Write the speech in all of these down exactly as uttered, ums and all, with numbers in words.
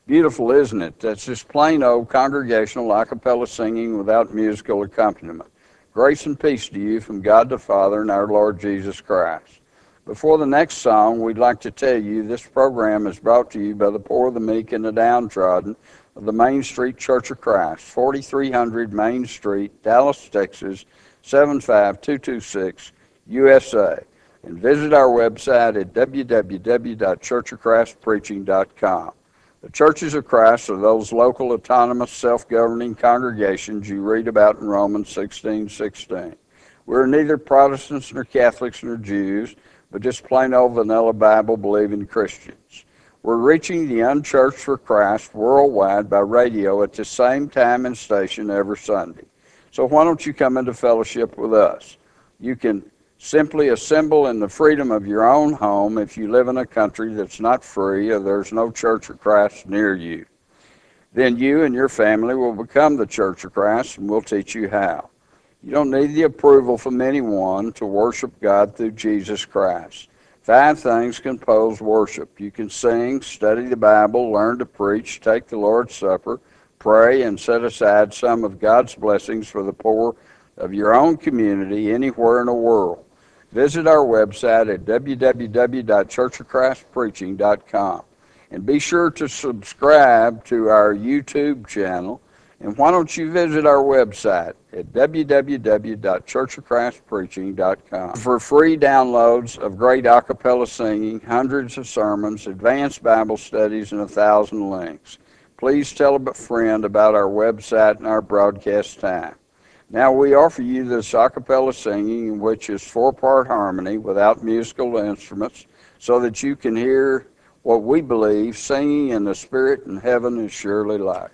Beautiful, isn't it? That's just plain old congregational a cappella singing without musical accompaniment. Grace and peace to you from God the Father and our Lord Jesus Christ. Before the next song, we'd like to tell you this program is brought to you by the poor, the meek, and the downtrodden of the Main Street Church of Christ, forty-three hundred Main Street, Dallas, Texas, seven five two two six, U S A. And visit our website at w w w dot church of christ preaching dot com. The Churches of Christ are those local, autonomous, self-governing congregations you read about in Romans sixteen sixteen. We're neither Protestants nor Catholics nor Jews, but just plain old vanilla Bible-believing Christians. We're reaching the unchurched for Christ worldwide by radio at the same time and station every Sunday. So why don't you come into fellowship with us? You can simply assemble in the freedom of your own home if you live in a country that's not free or there's no Church of Christ near you. Then you and your family will become the Church of Christ, and we'll teach you how. You don't need the approval from anyone to worship God through Jesus Christ. Five things compose worship. You can sing, study the Bible, learn to preach, take the Lord's Supper, pray, and set aside some of God's blessings for the poor of your own community anywhere in the world. Visit our website at w w w dot church of christ preaching dot com. And be sure to subscribe to our YouTube channel. And why don't you visit our website at w w w dot church of christ preaching dot com for free downloads of great a cappella singing, hundreds of sermons, advanced Bible studies, and a thousand links. Please tell a friend about our website and our broadcast time. Now we offer you this a cappella singing, which is four-part harmony without musical instruments, so that you can hear what we believe singing in the Spirit in heaven is surely like.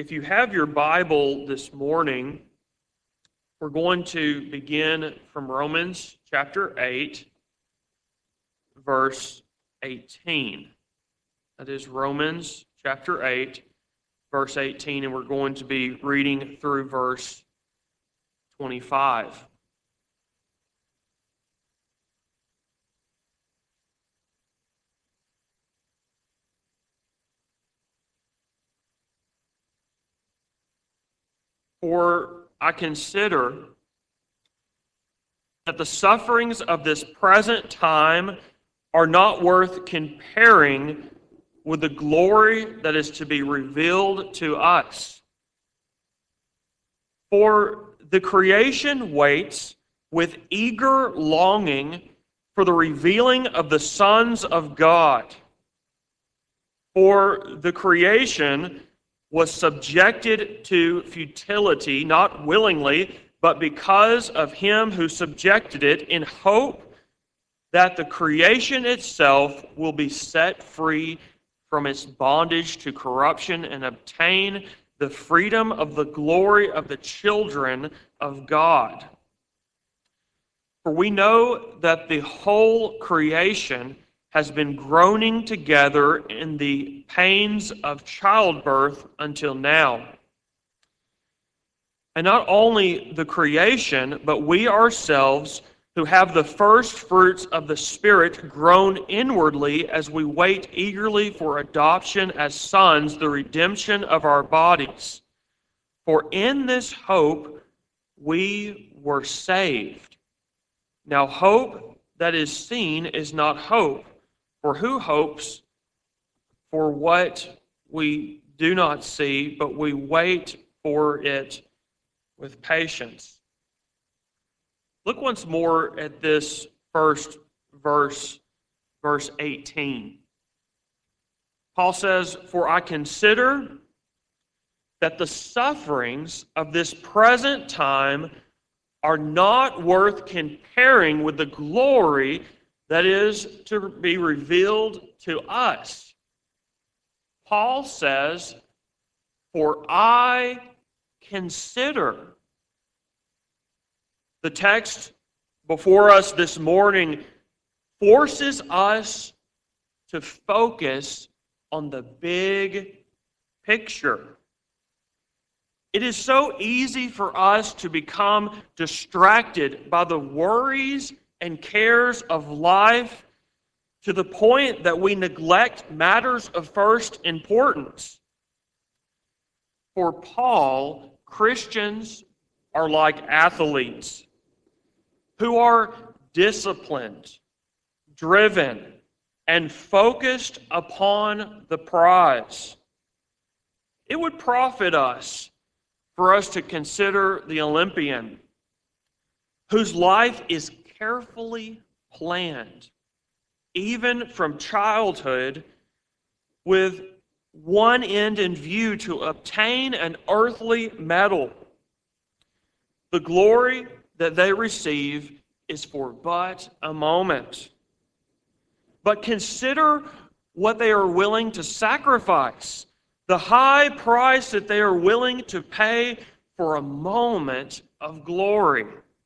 If you have your Bible this morning, we're going to begin from Romans chapter eight, verse eighteen. That is Romans chapter eight, verse eighteen, and we're going to be reading through verse twenty-five. For I consider that the sufferings of this present time are not worth comparing with the glory that is to be revealed to us. For the creation waits with eager longing for the revealing of the sons of God. For the creation was subjected to futility, not willingly, but because of him who subjected it, in hope that the creation itself will be set free from its bondage to corruption and obtain the freedom of the glory of the children of God. For we know that the whole creation has been groaning together in the pains of childbirth until now. And not only the creation, but we ourselves, who have the first fruits of the Spirit, groan inwardly as we wait eagerly for adoption as sons, the redemption of our bodies. For in this hope we were saved. Now hope that is seen is not hope. For who hopes for what we do not see, but we wait for it with patience. Look once more at this first verse, verse eighteen. Paul says, "For I consider that the sufferings of this present time are not worth comparing with the glory that is to be revealed to us." Paul says, "For I consider." The text before us this morning forces us to focus on the big picture. It is so easy for us to become distracted by the worries and cares of life to the point that we neglect matters of first importance. For Paul, Christians are like athletes who are disciplined, driven, and focused upon the prize. It would profit us for us to consider the Olympian whose life is carefully planned, even from childhood, with one end in view: to obtain an earthly medal. The glory that they receive is for but a moment. But consider what they are willing to sacrifice, the high price that they are willing to pay for a moment of glory.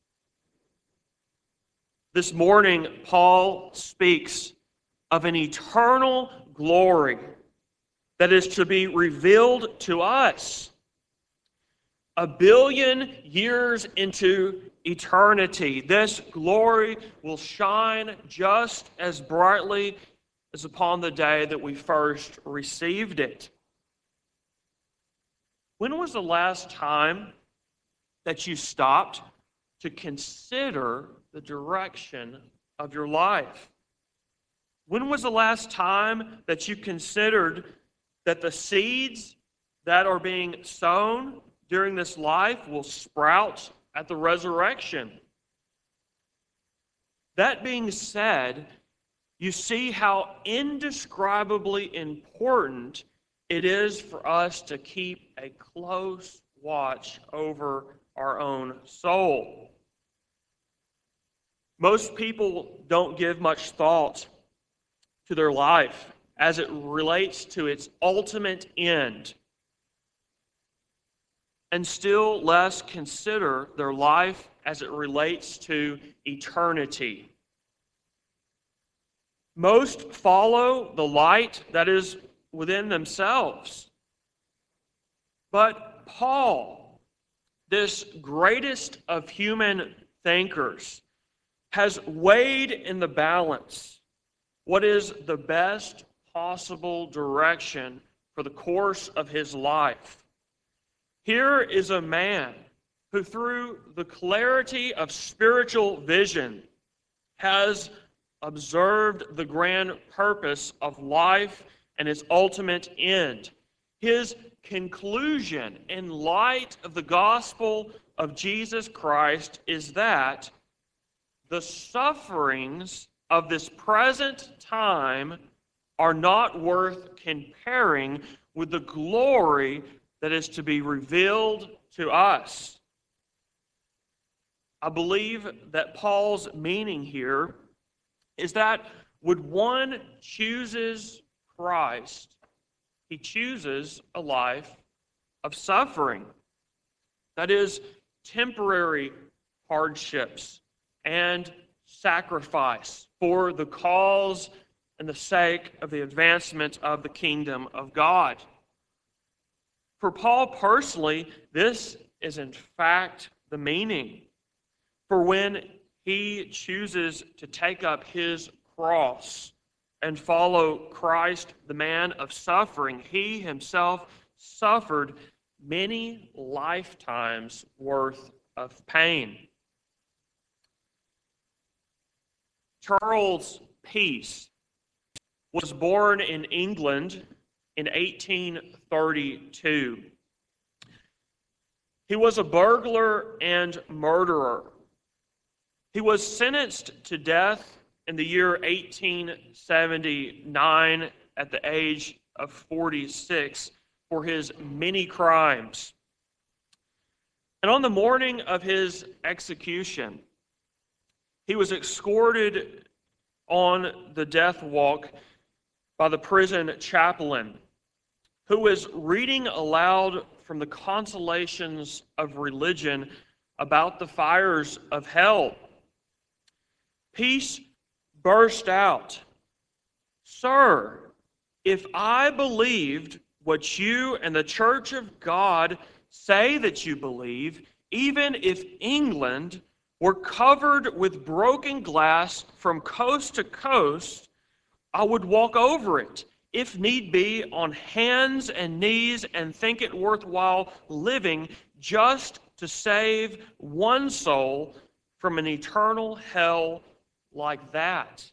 This morning, Paul speaks of an eternal glory that is to be revealed to us. A billion years into eternity, this glory will shine just as brightly as upon the day that we first received it. When was the last time that you stopped to consider the direction of your life? When was the last time that you considered that the seeds that are being sown during this life will sprout at the resurrection? That being said, you see how indescribably important it is for us to keep a close watch over our own soul. Most people don't give much thought to their life as it relates to its ultimate end. and still less consider their life as it relates to eternity. Most follow the light that is within themselves. But Paul, this greatest of human thinkers, has weighed in the balance what is the best possible direction for the course of his life. Here is a man who, through the clarity of spiritual vision, has observed the grand purpose of life and its ultimate end. His conclusion in light of the gospel of Jesus Christ is that the sufferings of this present time are not worth comparing with the glory that is to be revealed to us. I believe that Paul's meaning here is that when one chooses Christ, he chooses a life of suffering. That is, temporary hardships and sacrifice for the cause and the sake of the advancement of the kingdom of God. For Paul personally, this is in fact the meaning. For when he chooses to take up his cross and follow Christ, the man of suffering, he himself suffered many lifetimes worth of pain. Charles Peace was born in England in eighteen thirty-two. He was a burglar and murderer. He was sentenced to death in the year eighteen seventy-nine at the age of forty-six for his many crimes. And on the morning of his execution, he was escorted on the death walk by the prison chaplain, who was reading aloud from the Consolations of Religion about the fires of hell. Peace burst out, "Sir, if I believed what you and the Church of God say that you believe, even if England were covered with broken glass from coast to coast, I would walk over it, if need be, on hands and knees and think it worthwhile living just to save one soul from an eternal hell like that."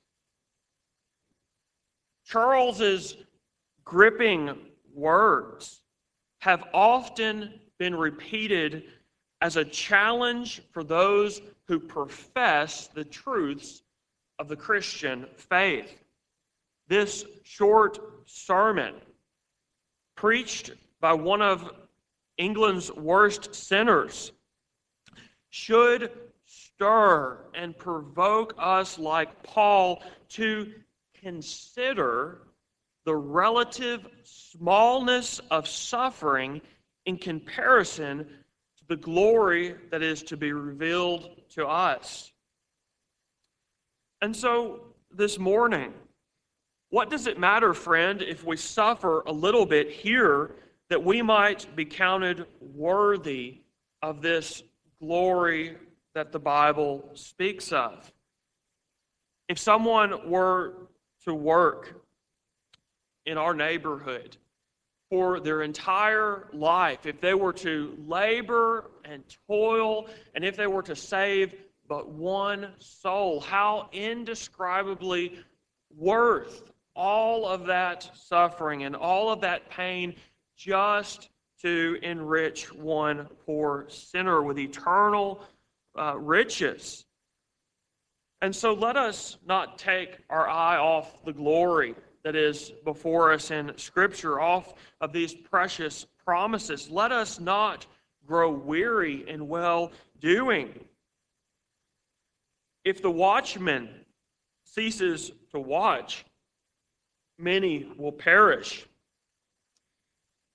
Charles's gripping words have often been repeated as a challenge for those who profess the truths of the Christian faith. This short sermon, preached by one of England's worst sinners, should stir and provoke us, like Paul, to consider the relative smallness of suffering in comparison to the glory that is to be revealed to us. And so, this morning, what does it matter, friend, if we suffer a little bit here, that we might be counted worthy of this glory that the Bible speaks of? If someone were to work in our neighborhood for their entire life, if they were to labor and toil, and if they were to save but one soul, how indescribably worth all of that suffering and all of that pain just to enrich one poor sinner with eternal uh, riches. And so let us not take our eye off the glory that is before us in Scripture, off of these precious promises. Let us not grow weary in well-doing. If the watchman ceases to watch, many will perish.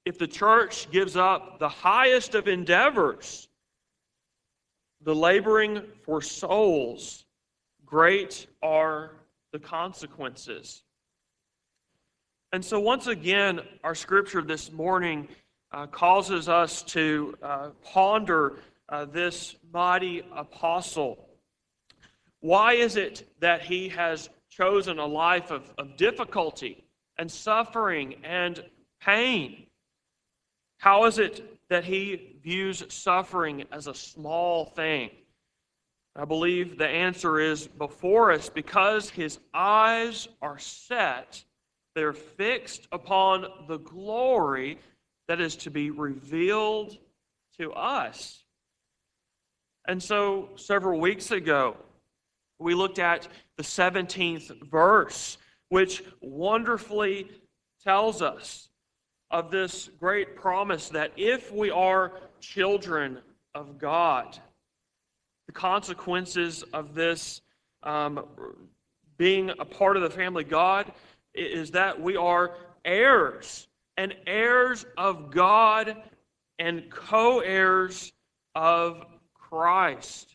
if the church gives up the highest of endeavors, the laboring for souls, great are the consequences. And so once again, our scripture this morning uh, causes us to uh, ponder uh, this mighty apostle. Why is it that he has chosen a life of, of difficulty and suffering and pain? How is it that he views suffering as a small thing? I believe the answer is before us because his eyes are set, they're fixed upon the glory that is to be revealed to us. And so several weeks ago, we looked at the seventeenth verse, which wonderfully tells us of this great promise that if we are children of God, the consequences of this um, being a part of the family of God is that we are heirs, and heirs of God and co-heirs of Christ.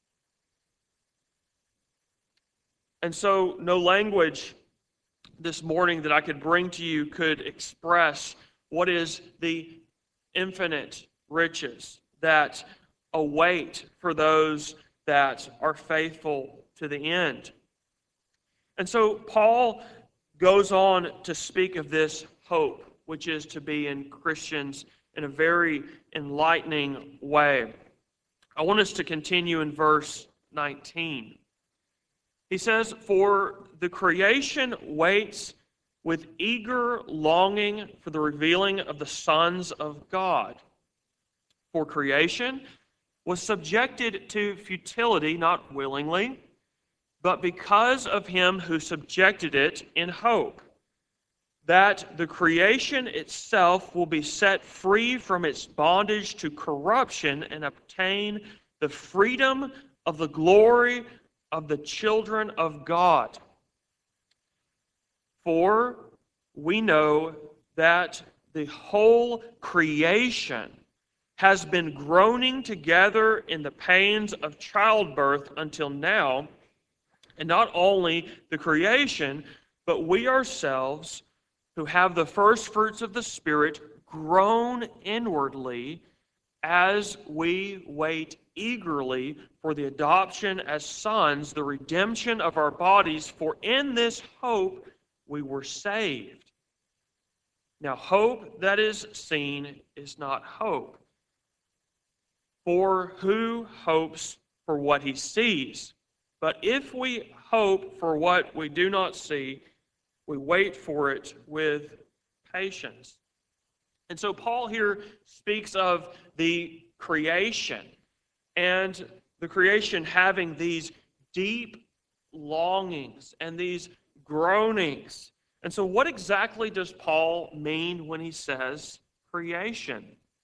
And so no language this morning that I could bring to you could express what is the infinite riches that await for those that are faithful to the end. And so Paul goes on to speak of this hope, which is to be in Christians in a very enlightening way. I want us to continue in verse nineteen. He says, "For the creation waits with eager longing for the revealing of the sons of God. For creation was subjected to futility, not willingly, but because of him who subjected it in hope, that the creation itself will be set free from its bondage to corruption and obtain the freedom of the glory of the children of God. For we know that the whole creation has been groaning together in the pains of childbirth until now, and not only the creation, but we ourselves, who have the first fruits of the Spirit, groan inwardly as we wait eagerly for the adoption as sons, the redemption of our bodies, for in this hope we were saved. Now, hope that is seen is not hope. For who hopes for what he sees? But if we hope for what we do not see, we wait for it with patience." And so Paul here speaks of the creation, and the creation having these deep longings and these groanings. And so what exactly does Paul mean when he says creation?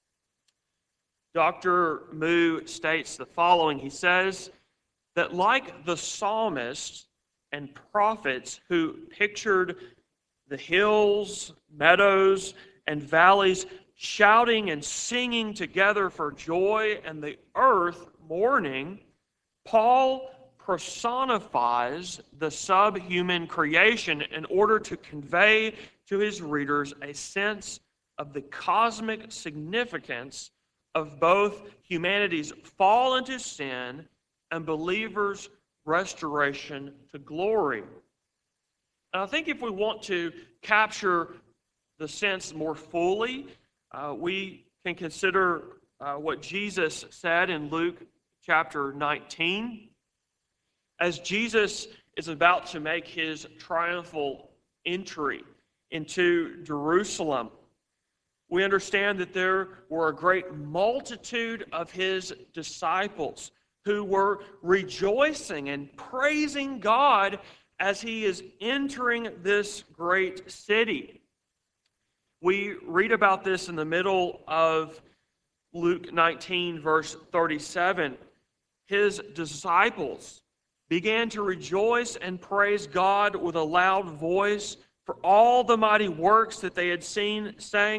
Doctor Moo states the following. He says that like the psalmists and prophets who pictured the hills, meadows, and valleys shouting and singing together for joy, and the earth mourning, Paul personifies the subhuman creation in order to convey to his readers a sense of the cosmic significance of both humanity's fall into sin and believers' restoration to glory. And I think if we want to capture the sense more fully, uh, we can consider uh, what Jesus said in Luke chapter nineteen. As Jesus is about to make his triumphal entry into Jerusalem, we understand that there were a great multitude of his disciples who were rejoicing and praising God as he is entering this great city. We read about this in the middle of Luke nineteen, verse thirty-seven. His disciples began to rejoice and praise God with a loud voice for all the mighty works that they had seen, saying,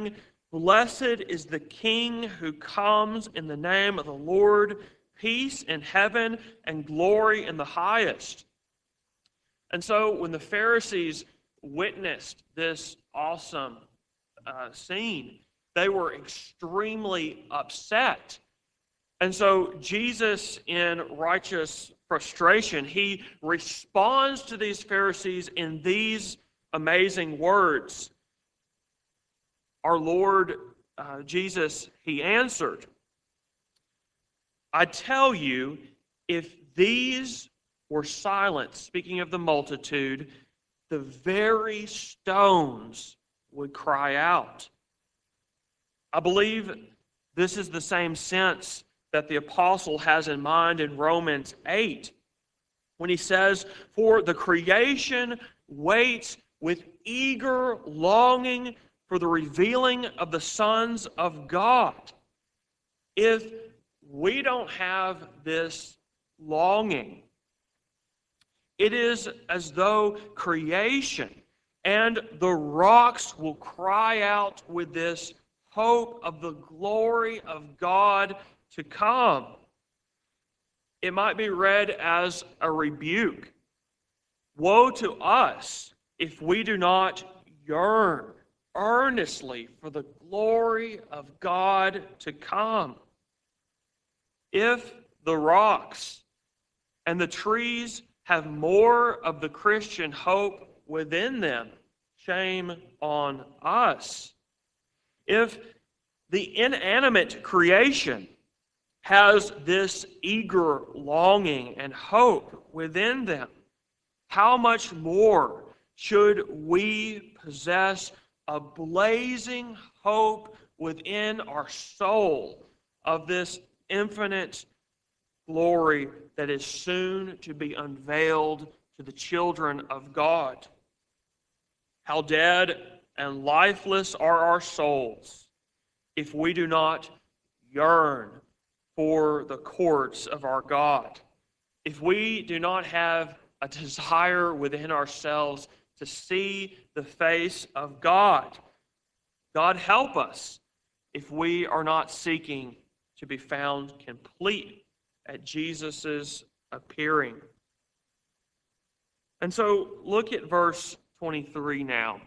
Blessed is the King who comes in the name of the Lord, peace in heaven and glory in the highest. And so when the Pharisees witnessed this awesome uh, scene, they were extremely upset. And so Jesus, in righteous frustration, he responds to these Pharisees in these amazing words. Our Lord uh, Jesus, he answered, I tell you, if these were silent, speaking of the multitude, the very stones would cry out. I believe this is the same sense that the apostle has in mind in Romans eight, when he says, for the creation waits with eager longing for the revealing of the sons of God. If we don't have this longing, it is as though creation and the rocks will cry out with this hope of the glory of God to come. It might be read as a rebuke. Woe to us if we do not yearn earnestly for the glory of God to come. If the rocks and the trees have more of the Christian hope within them, shame on us. If the inanimate creation has this eager longing and hope within them, how much more should we possess a blazing hope within our soul of this infinite glory that is soon to be unveiled to the children of God? How dead and lifeless are our souls if we do not yearn for the courts of our God, if we do not have a desire within ourselves to see the face of God. God help us if we are not seeking to be found complete at Jesus' appearing. And so look at verse twenty-three now.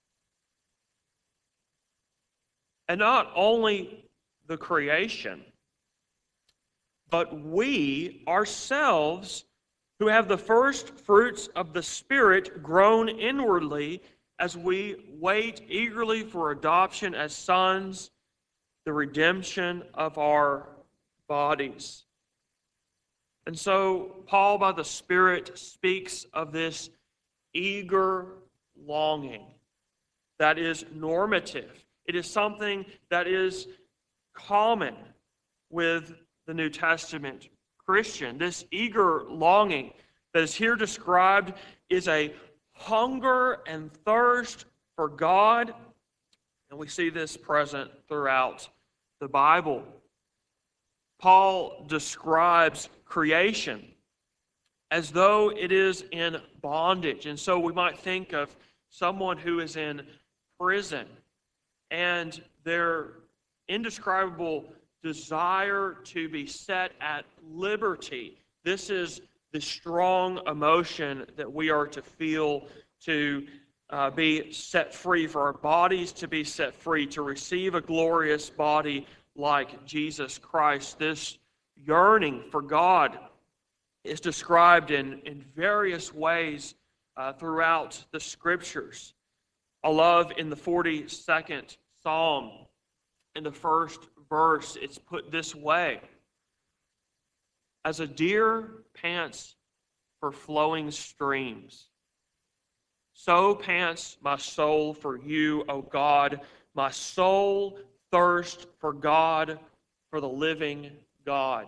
And not only the creation, but we ourselves who have the first fruits of the Spirit grown inwardly as we wait eagerly for adoption as sons, the redemption of our bodies. And so Paul, by the Spirit, speaks of this eager longing that is normative. It is something that is common with the New Testament Christian. This eager longing that is here described is a hunger and thirst for God, and we see this present throughout the Bible. Paul describes creation as though it is in bondage, and so we might think of someone who is in prison and their indescribable desire to be set at liberty. This is the strong emotion that we are to feel to uh, be set free, for our bodies to be set free, to receive a glorious body like Jesus Christ. This yearning for God is described in, in various ways uh, throughout the Scriptures. I love in the forty-second Psalm, in the first verse, it's put this way: as a deer pants for flowing streams, so pants my soul for you, O God. My soul thirsts for God, for the living God.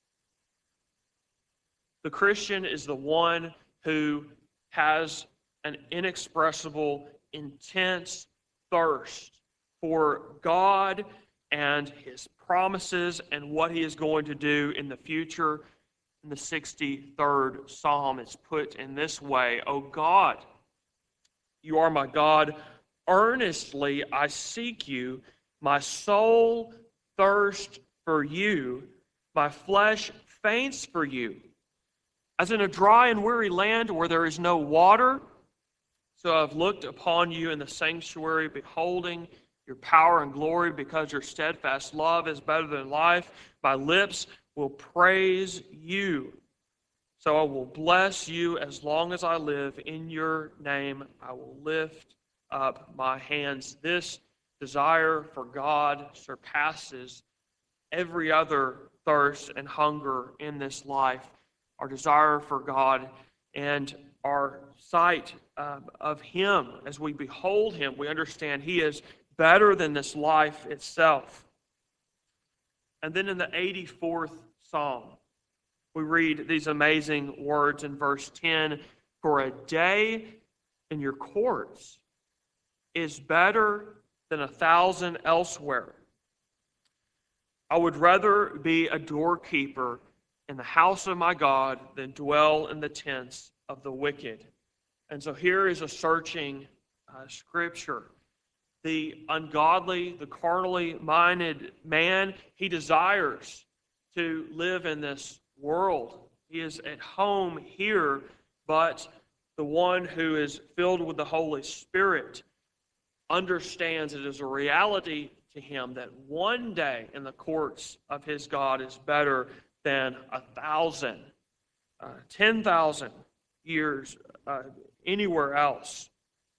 The Christian is the one who has an inexpressible, intense thirst for God and His promises and what He is going to do in the future. In the sixty-third Psalm, it's put in this way: O God, you are my God. Earnestly I seek you. My soul thirsts for you, my flesh faints for you. As in a dry and weary land where there is no water, so I've looked upon you in the sanctuary, beholding your power and glory, because your steadfast love is better than life. My lips will praise you. So I will bless you as long as I live. In your name I will lift up my hands. This desire for God surpasses every other thirst and hunger in this life. Our desire for God and our sight uh, of Him, as we behold Him, we understand He is better than this life itself. And then in the eighty-fourth Psalm, we read these amazing words in verse ten, "For a day in your courts is better than a thousand elsewhere. I would rather be a doorkeeper in the house of my God than dwell in the tents of the wicked." And so here is a searching uh, scripture. The ungodly, the carnally minded man, he desires to live in this world. He is at home here, but the one who is filled with the Holy Spirit understands it is a reality to him that one day in the courts of his God is better than a thousand, uh, ten thousand years uh, anywhere else.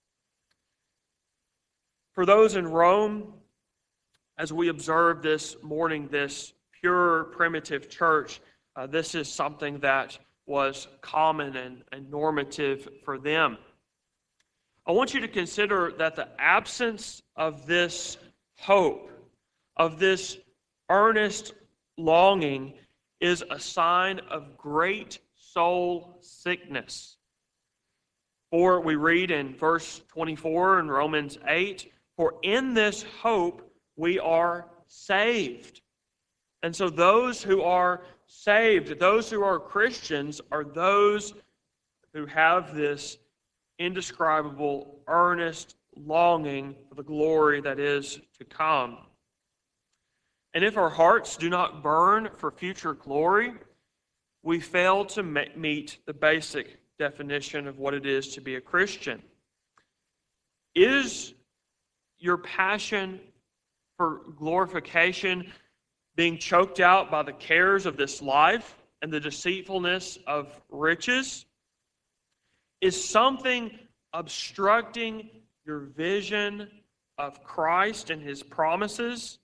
For those in Rome, as we observe this morning, this pure primitive church, uh, this is something that was common and, and normative for them. I want you to consider that the absence of this hope, of this earnest longing, is a sign of great soul sickness. For we read in verse twenty-four in Romans eight, "For in this hope we are saved." And so those who are saved, those who are Christians, are those who have this indescribable, earnest longing for the glory that is to come. And if our hearts do not burn for future glory, we fail to meet the basic definition of what it is to be a Christian. Is your passion for glorification being choked out by the cares of this life and the deceitfulness of riches? Is something obstructing your vision of Christ and His promises?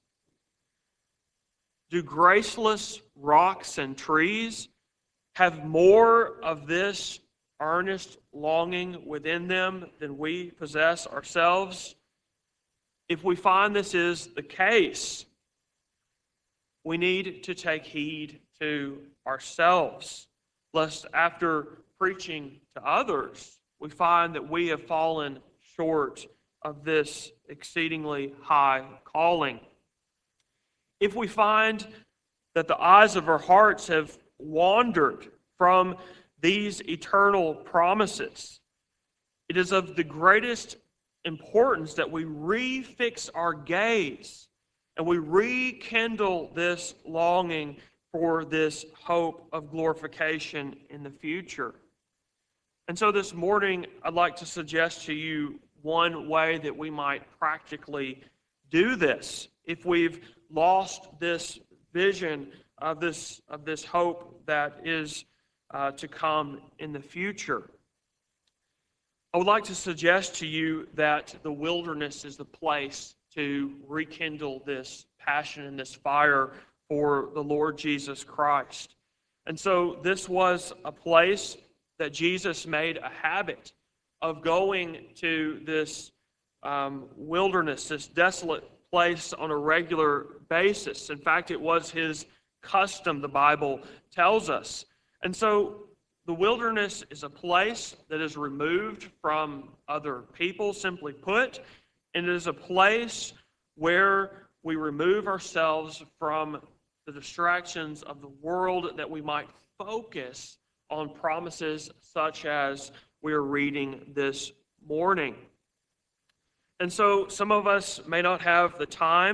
Do graceless rocks and trees have more of this earnest longing within them than we possess ourselves? If we find this is the case, we need to take heed to ourselves, lest after preaching to others, we find that we have fallen short of this exceedingly high calling. If we find that the eyes of our hearts have wandered from these eternal promises, it is of the greatest importance that we refix our gaze and we rekindle this longing for this hope of glorification in the future. And so this morning, I'd like to suggest to you one way that we might practically do this if we've lost this vision of this, of this hope that is uh, to come in the future. I would like to suggest to you that the wilderness is the place to rekindle this passion and this fire for the Lord Jesus Christ. And so this was a place that Jesus made a habit of going to this um, wilderness, this desolate place on a regular basis. In fact, it was his custom, the Bible tells us. And so the wilderness is a place that is removed from other people, simply put, and it is a place where we remove ourselves from the distractions of the world, that we might focus on promises such as we are reading this morning. And so some of us may not have the time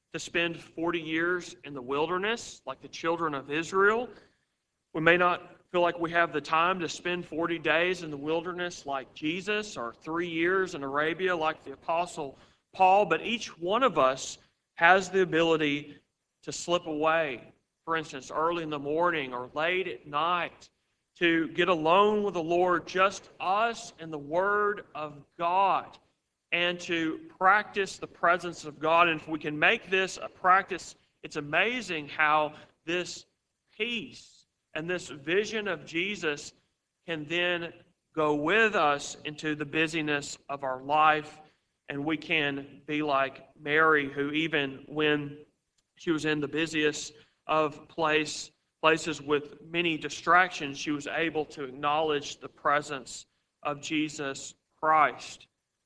to spend forty years in the wilderness like the children of Israel. We may not feel like we have the time to spend forty days in the wilderness like Jesus, or three years in Arabia like the Apostle Paul, but each one of us has the ability to slip away, for instance, early in the morning or late at night, to get alone with the Lord, just us and the Word of God, and to practice the presence of God. And if we can make this a practice, it's amazing how this peace and this vision of Jesus can then go with us into the busyness of our life, and we can be like Mary, who even when she was in the busiest of place, places with many distractions, she was able to acknowledge the presence of Jesus Christ.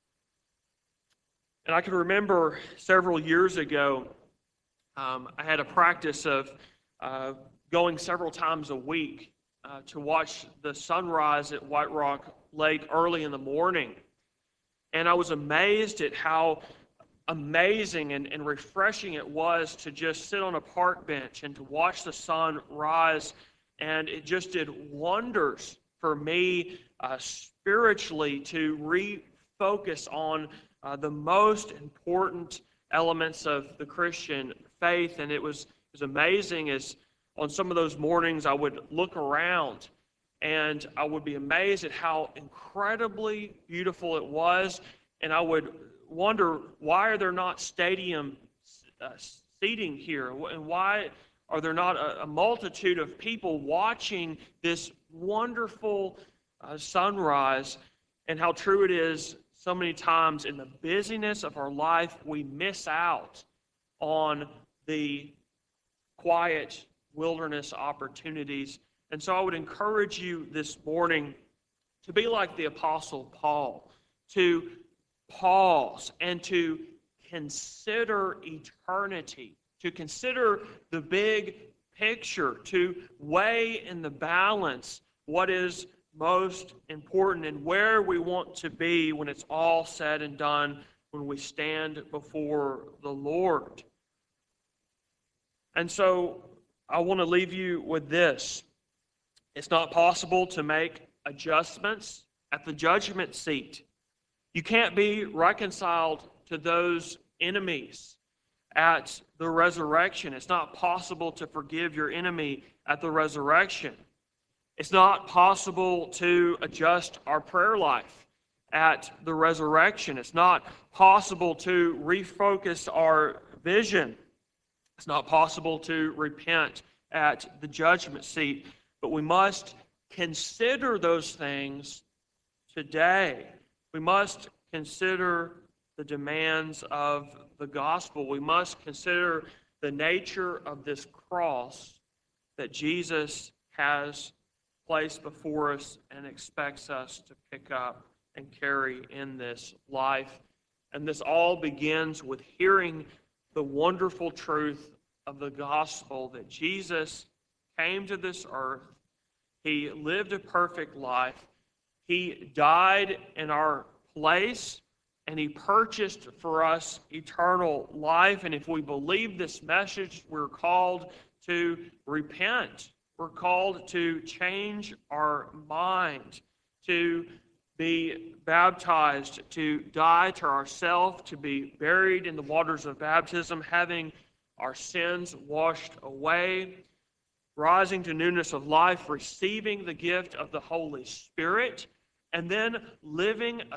And I can remember several years ago, um, I had a practice of uh, going several times a week uh, to watch the sunrise at White Rock Lake early in the morning. And I was amazed at how amazing and, and refreshing it was to just sit on a park bench and to watch the sun rise. And it just did wonders for me uh, spiritually to refocus on uh, the most important elements of the Christian faith. And it was, it was amazing as on some of those mornings I would look around and I would be amazed at how incredibly beautiful it was. And I would wonder, why are there not stadium uh, seating here? And why are there not a, a multitude of people watching this wonderful uh, sunrise? And how true it is, so many times in the busyness of our life, we miss out on the quiet wilderness opportunities. And so I would encourage you this morning to be like the Apostle Paul, to pause and to consider eternity, to consider the big picture, to weigh in the balance what is most important and where we want to be when it's all said and done, when we stand before the Lord. And so I want to leave you with this. It's not possible to make adjustments at the judgment seat. You can't be reconciled to those enemies at the resurrection. It's not possible to forgive your enemy at the resurrection. It's not possible to adjust our prayer life at the resurrection. It's not possible to refocus our vision. It's not possible to repent at the judgment seat. But we must consider those things today. We must consider the demands of the gospel. We must consider the nature of this cross that Jesus has placed before us and expects us to pick up and carry in this life. And this all begins with hearing the wonderful truth of the gospel that Jesus came to this earth. He lived a perfect life. He died in our place, and He purchased for us eternal life. And if we believe this message, we're called to repent. We're called to change our mind, to be baptized, to die to ourselves, to be buried in the waters of baptism, having our sins washed away, rising to newness of life, receiving the gift of the Holy Spirit, and then living a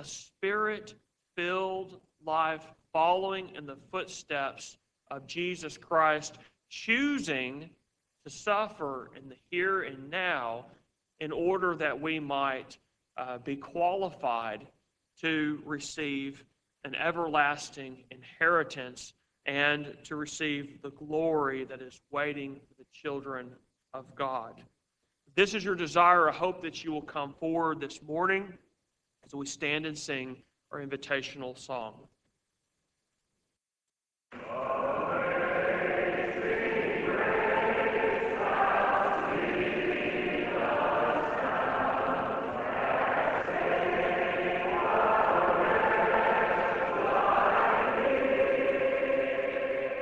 Spirit-filled life, following in the footsteps of Jesus Christ, choosing to suffer in the here and now in order that we might uh, be qualified to receive an everlasting inheritance and to receive the glory that is waiting for the children of God. If this is your desire, I hope that you will come forward this morning as we stand and sing our invitational song.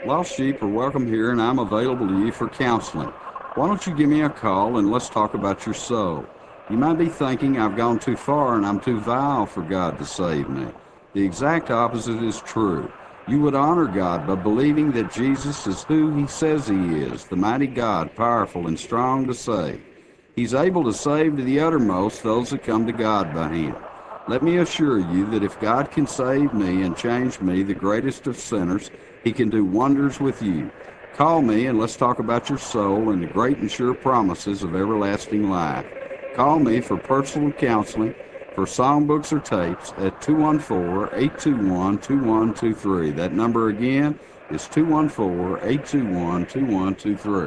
Lost sheep are welcome here, and I'm available to you for counseling. Why don't you give me a call and let's talk about your soul? You might be thinking I've gone too far and I'm too vile for God to save me. The exact opposite is true. You would honor God by believing that Jesus is who He says He is, the mighty God, powerful and strong to save. He's able to save to the uttermost those that come to God by Him. Let me assure you that if God can save me and change me, the greatest of sinners, He can do wonders with you. Call me and let's talk about your soul and the great and sure promises of everlasting life. Call me for personal counseling, for songbooks or tapes at two one four, eight two one, two one two three. That number again is two one four, eight two one, two one two three.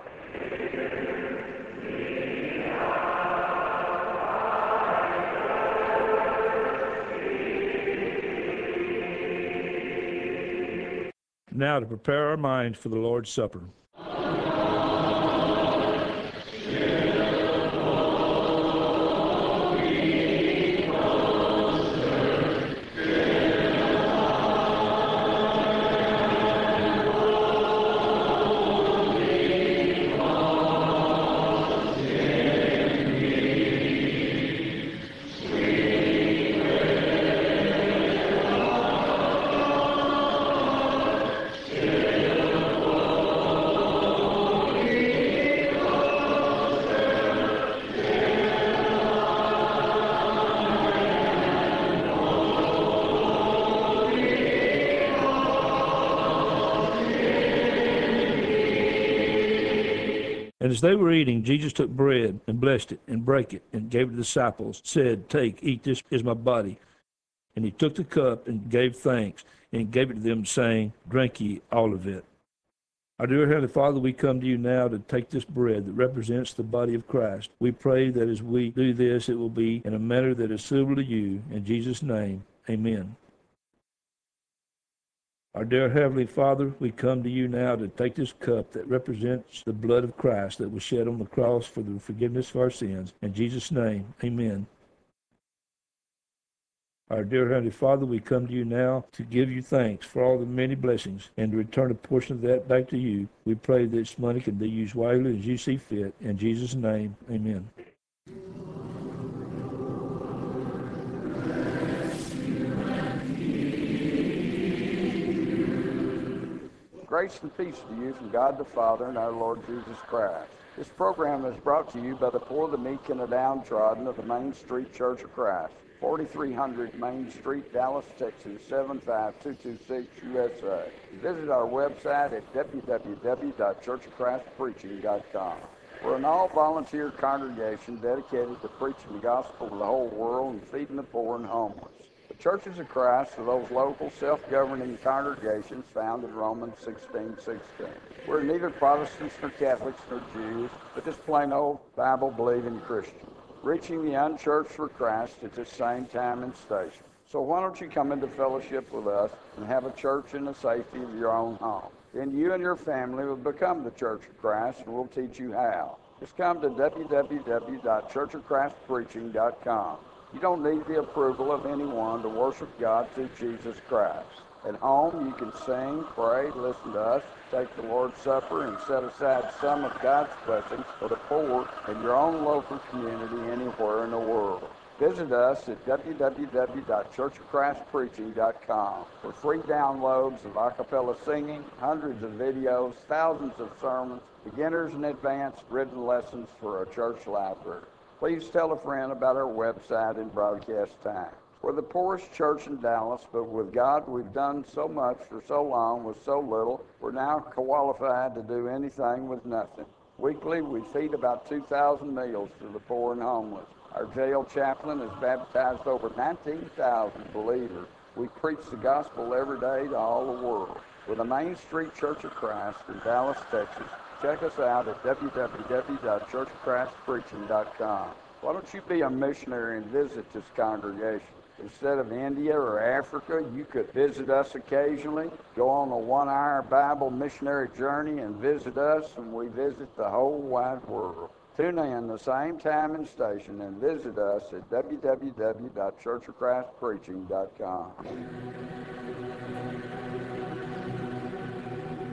Now to prepare our minds for the Lord's Supper. And as they were eating, Jesus took bread and blessed it and brake it and gave it to the disciples, said, "Take, eat, this is my body." And he took the cup and gave thanks and gave it to them, saying, "Drink ye all of it." Our dear Heavenly Father, we come to you now to take this bread that represents the body of Christ. We pray that as we do this, it will be in a manner that is suitable to you. In Jesus' name, amen. Our dear Heavenly Father, we come to you now to take this cup that represents the blood of Christ that was shed on the cross for the forgiveness of our sins. In Jesus' name, amen. Our dear Heavenly Father, we come to you now to give you thanks for all the many blessings and to return a portion of that back to you. We pray that this money can be used wisely as you see fit. In Jesus' name, amen. Grace and peace to you from God the Father and our Lord Jesus Christ. This program is brought to you by the poor, the meek, and the downtrodden of the Main Street Church of Christ, forty-three hundred Main Street, Dallas, Texas, seven five two two six, U S A. Visit our website at w w w dot church of christ preaching dot com. We're an all-volunteer congregation dedicated to preaching the gospel to the whole world and feeding the poor and homeless. The Churches of Christ are those local, self-governing congregations found in Romans sixteen sixteen. We're neither Protestants nor Catholics nor Jews, but just plain old Bible-believing Christians, reaching the unchurched for Christ at the same time and station. So why don't you come into fellowship with us and have a church in the safety of your own home? Then you and your family will become the Church of Christ, and we'll teach you how. Just come to w w w dot church of christ preaching dot com. You don't need the approval of anyone to worship God through Jesus Christ. At home, you can sing, pray, listen to us, take the Lord's Supper, and set aside some of God's blessings for the poor in your own local community anywhere in the world. Visit us at w w w dot church of christ preaching dot com for free downloads of a cappella singing, hundreds of videos, thousands of sermons, beginners and advanced written lessons for a church library. Please tell a friend about our website and broadcast time. We're the poorest church in Dallas, but with God, we've done so much for so long with so little, we're now qualified to do anything with nothing. Weekly, we feed about two thousand meals to the poor and homeless. Our jail chaplain has baptized over nineteen thousand believers. We preach the gospel every day to all the world. We're the Main Street Church of Christ in Dallas, Texas. Check us out at w w w dot church of christ preaching dot com. Why don't you be a missionary and visit this congregation? Instead of India or Africa, you could visit us occasionally, go on a one-hour Bible missionary journey and visit us, and we visit the whole wide world. Tune in the same time and station and visit us at w w w dot church of christ preaching dot com.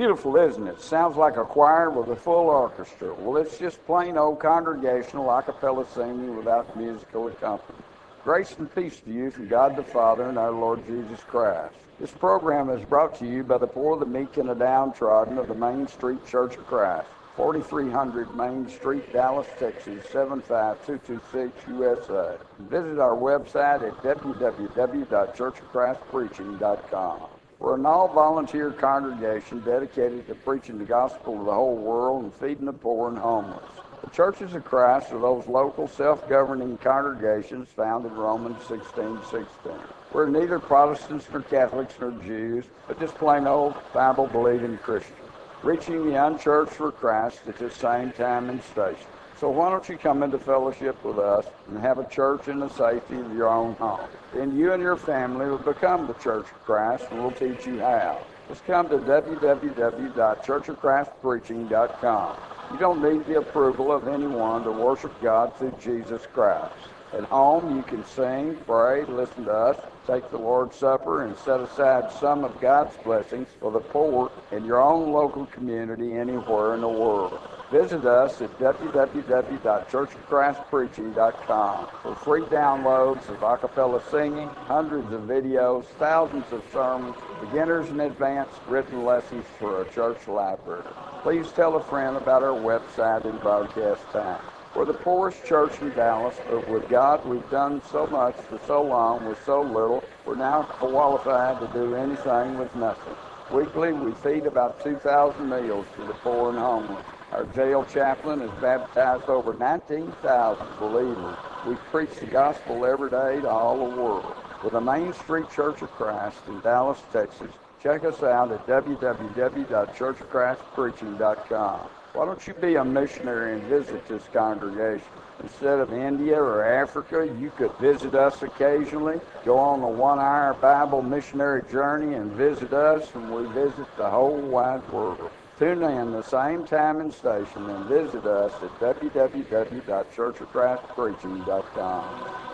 Beautiful, isn't it? Sounds like a choir with a full orchestra. Well, it's just plain old congregational a cappella singing without musical accompaniment. Grace and peace to you from God the Father and our Lord Jesus Christ. This program is brought to you by the poor, the meek, and the downtrodden of the Main Street Church of Christ, forty-three hundred Main Street, Dallas, Texas, seven five two two six, U S A. Visit our website at w w w dot church of christ preaching dot com. We're an all-volunteer congregation dedicated to preaching the gospel to the whole world and feeding the poor and homeless. The Churches of Christ are those local self-governing congregations found in Romans sixteen sixteen. We're neither Protestants nor Catholics nor Jews, but just plain old Bible-believing Christians, reaching the unchurched for Christ at the same time and station. So why don't you come into fellowship with us and have a church in the safety of your own home? Then you and your family will become the Church of Christ, and we'll teach you how. Just come to w w w dot church of christ preaching dot com. You don't need the approval of anyone to worship God through Jesus Christ. At home, you can sing, pray, listen to us, take the Lord's Supper, and set aside some of God's blessings for the poor in your own local community anywhere in the world. Visit us at w w w dot church of christ preaching dot com for free downloads of a cappella singing, hundreds of videos, thousands of sermons, beginners and advanced written lessons for a church library. Please tell a friend about our website and broadcast time. We're the poorest church in Dallas, but with God, we've done so much for so long with so little, we're now qualified to do anything with nothing. Weekly, we feed about two thousand meals to the poor and homeless. Our jail chaplain has baptized over nineteen thousand believers. We preach the gospel every day to all the world. With the Main Street Church of Christ in Dallas, Texas, check us out at w w w dot church of christ preaching dot com. Why don't you be a missionary and visit this congregation? Instead of India or Africa, you could visit us occasionally, go on a one-hour Bible missionary journey and visit us, and we visit the whole wide world. Tune in the same time and station and visit us at w w w dot church of christ preaching dot com.